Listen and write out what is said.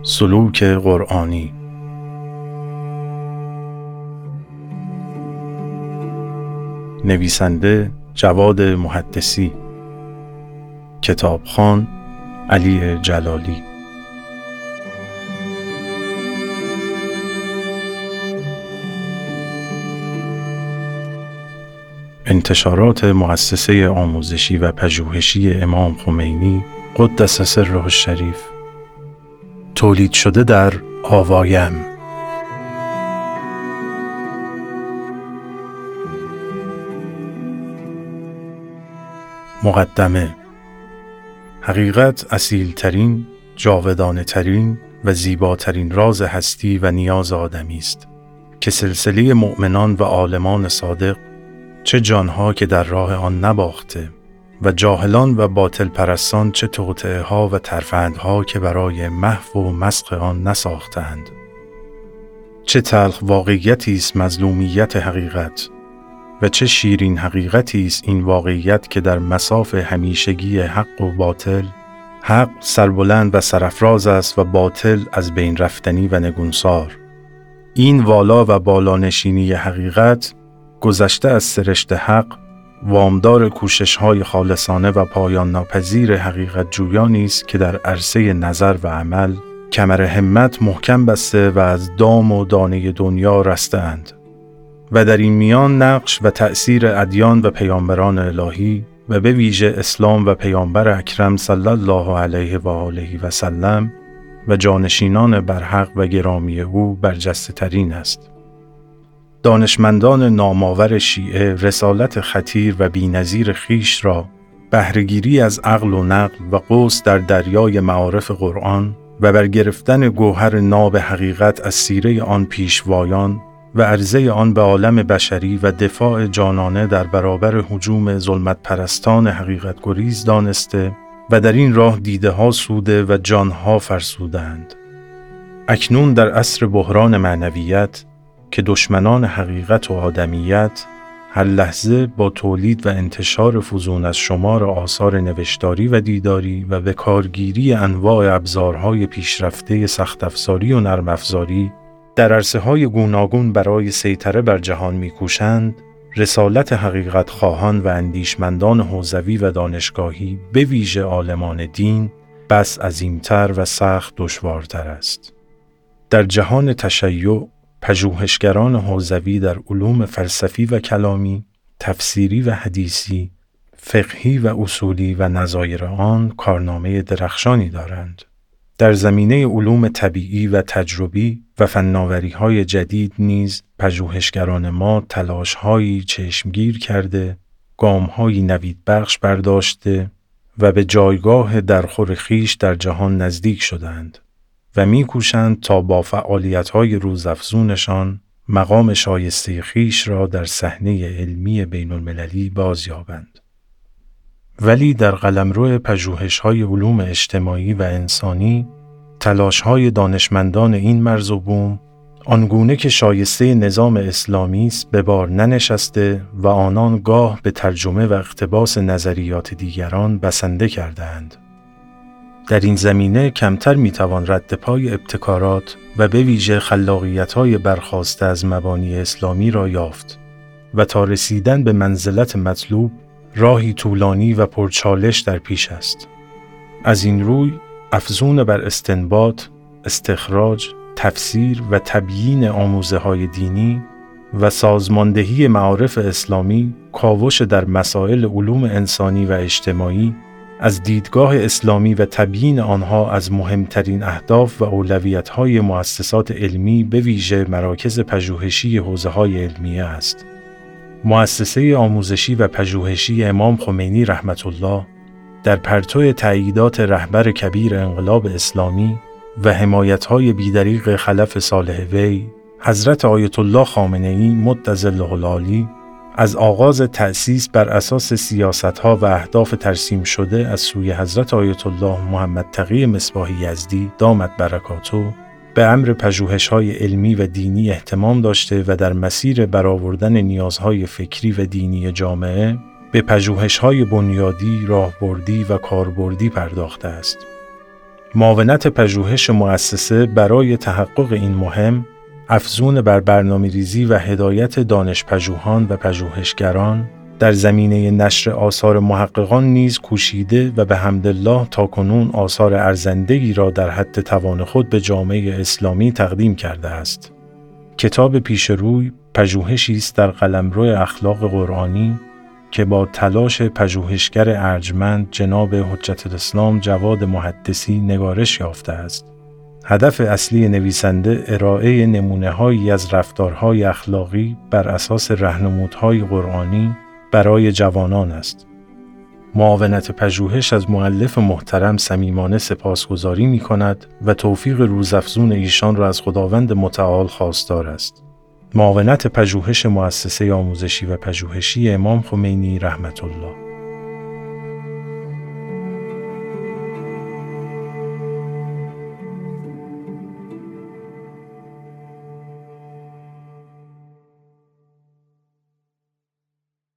سلوک قرآنی. نویسنده جواد محدثی. کتابخوان علی جلالی. انتشارات مؤسسه آموزشی و پژوهشی امام خمینی قدس سره الشریف. تولید شده در آوایم. مقدمه. حقیقت اصیل‌ترین، جاودانه‌ترین و زیباترین راز هستی و نیاز آدمی است که سلسله مؤمنان و عالمان صادق، چه جانها که در راه آن نباخته و جاهلان و باطل پرستان چه توطئه ها و ترفندها که برای محو و مسخ آن نساختند. چه تلخ واقعیتی است مظلومیت حقیقت و چه شیرین حقیقتی است این واقعیت که در مصاف همیشگی حق و باطل، حق سربلند و سرافراز است و باطل از بین رفتنی و نگونسار. این والا و بالانشینی حقیقت گذشته از سرشت حق، وامدار کوشش‌های خالصانه و پایان ناپذیر حقیقت جویانی است که در عرصه نظر و عمل کمر همت محکم بسته و از دام و دانه دنیا رسته‌اند و در این میان نقش و تأثیر ادیان و پیامبران الهی و به ویژه اسلام و پیامبر اکرم صلی الله علیه و آله و سلم و جانشینان برحق و گرامی او برجسته ترین است. دانشمندان نامآور شیعه رسالت خطیر و بی‌نظیر خویش را بهره‌گیری از عقل و نقل و غوص در دریای معارف قرآن و برگرفتن گوهر ناب حقیقت از سیره آن پیشوایان و عرضه آن به عالم بشری و دفاع جانانه در برابر هجوم ظلمت پرستان حقیقت گریز دانسته و در این راه دیده ها سوده و جانها فرسودند. اکنون در عصر بحران معنویت که دشمنان حقیقت و آدمیت هر لحظه با تولید و انتشار فزون از شمار آثار نوشتاری و دیداری و به کارگیری انواع ابزارهای پیشرفته سخت افزاری و نرم افزاری در عرصه‌های گوناگون برای سیطره بر جهان می‌کوشند، رسالت حقیقت خواهان و اندیشمندان حوزوی و دانشگاهی به ویژه عالمان دین بس عظیم‌تر و سخت دشوارتر است. در جهان تشیع، پژوهشگران حوزوی در علوم فلسفی و کلامی، تفسیری و حدیثی، فقهی و اصولی و نظایر آن کارنامه درخشانی دارند. در زمینه علوم طبیعی و تجربی و فناوری‌های جدید نیز پژوهشگران ما تلاش‌هایی چشمگیر کرده، گام‌هایی نویدبخش برداشته و به جایگاه درخور خویش در جهان نزدیک شدند و می‌کوشند تا با فعالیت‌های روزافزونشان مقام شایسته خویش را در صحنه علمی بین‌المللی بازیابند. ولی در قلمرو پژوهش‌های علوم اجتماعی و انسانی، تلاش‌های دانشمندان این مرز و بوم آنگونه که شایسته نظام اسلامی است به بار ننشسته و آنان گاه به ترجمه و اقتباس نظریات دیگران بسنده کردند. در این زمینه کمتر میتوان رد پای ابتکارات و به ویژه خلاقیت‌های برخاسته از مبانی اسلامی را یافت و تا رسیدن به منزلت مطلوب راهی طولانی و پرچالش در پیش است. از این روی افزون بر استنباط، استخراج، تفسیر و تبیین آموزه‌های دینی و سازماندهی معارف اسلامی، کاوش در مسائل علوم انسانی و اجتماعی از دیدگاه اسلامی و تبیین آنها از مهمترین اهداف و اولویت‌های مؤسسات علمی به ویژه مراکز پژوهشی حوزه‌های علمیه است. مؤسسه آموزشی و پژوهشی امام خمینی رحمت الله در پرتو تأییدات رهبر کبیر انقلاب اسلامی و حمایت‌های بیدریغ خلف صالح وی، حضرت آیت الله خامنه‌ای مد ظله العالی، از آغاز تأسیس بر اساس سیاست‌ها و اهداف ترسیم شده از سوی حضرت آیت الله محمد تقی مصباح یزدی دامت برکاته به امر پژوهش‌های علمی و دینی اهتمام داشته و در مسیر برآوردن نیازهای فکری و دینی جامعه به پژوهش‌های بنیادی، راهبردی و کاربردی پرداخته است. معاونت پژوهش مؤسسه برای تحقق این مهم، افزون بر برنامه‌ریزی و هدایت دانش‌پژوهان و پژوهشگران در زمینه نشر آثار محققان نیز کوشیده و به حمدالله تاکنون آثار ارزنده‌ای را در حد توان خود به جامعه اسلامی تقدیم کرده است. کتاب پیشروی پژوهشی است در قلمرو اخلاق قرآنی که با تلاش پژوهشگر ارجمند جناب حجت الاسلام جواد محدثی نگارش یافته است. هدف اصلی نویسنده ارائه نمونه‌هایی از رفتارهای اخلاقی بر اساس راهنمودهای قرآنی برای جوانان است. معاونت پژوهش از مؤلف محترم صمیمانه سپاسگزاری می‌کند و توفیق روزافزون ایشان را از خداوند متعال خواستار است. معاونت پژوهش مؤسسه آموزشی و پژوهشی امام خمینی رحمت الله.